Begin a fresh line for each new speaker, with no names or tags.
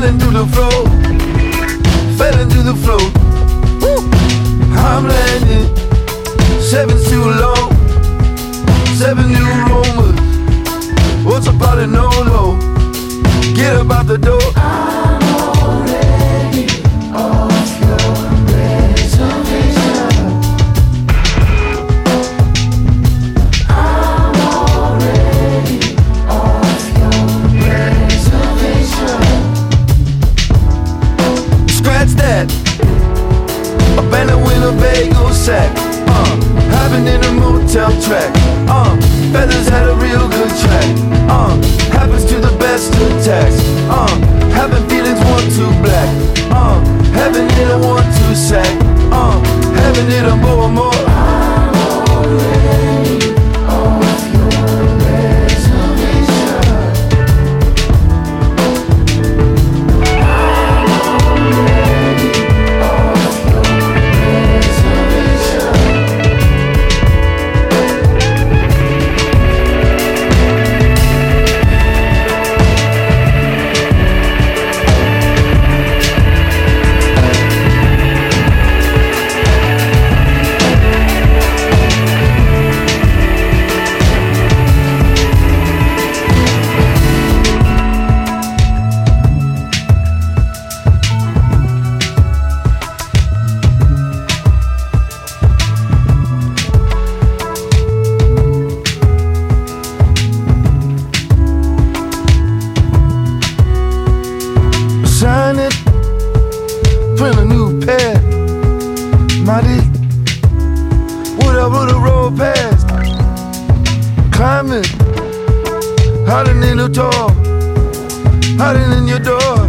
fell into the flow, fell into the flow. Woo. I'm landing, 7's too low, 7 new Romans. What's about it, no low? Get up out the door.
I'm already off your reservation. I'm already off your reservation.
Scratch that. Abandoned Winnebago sack. Happened in a motel track. Feathers had a real good track. Happens to the best attacks. Having feelings 1-2 black. Heaven hit a 1-2 sack. Heaven hit a more and more.
I'm already off your reservation. I'm already off your reservation.
Sign it, print a new pair. Mighty, whatever the road past. Climbing, hiding in the door, hiding in your door.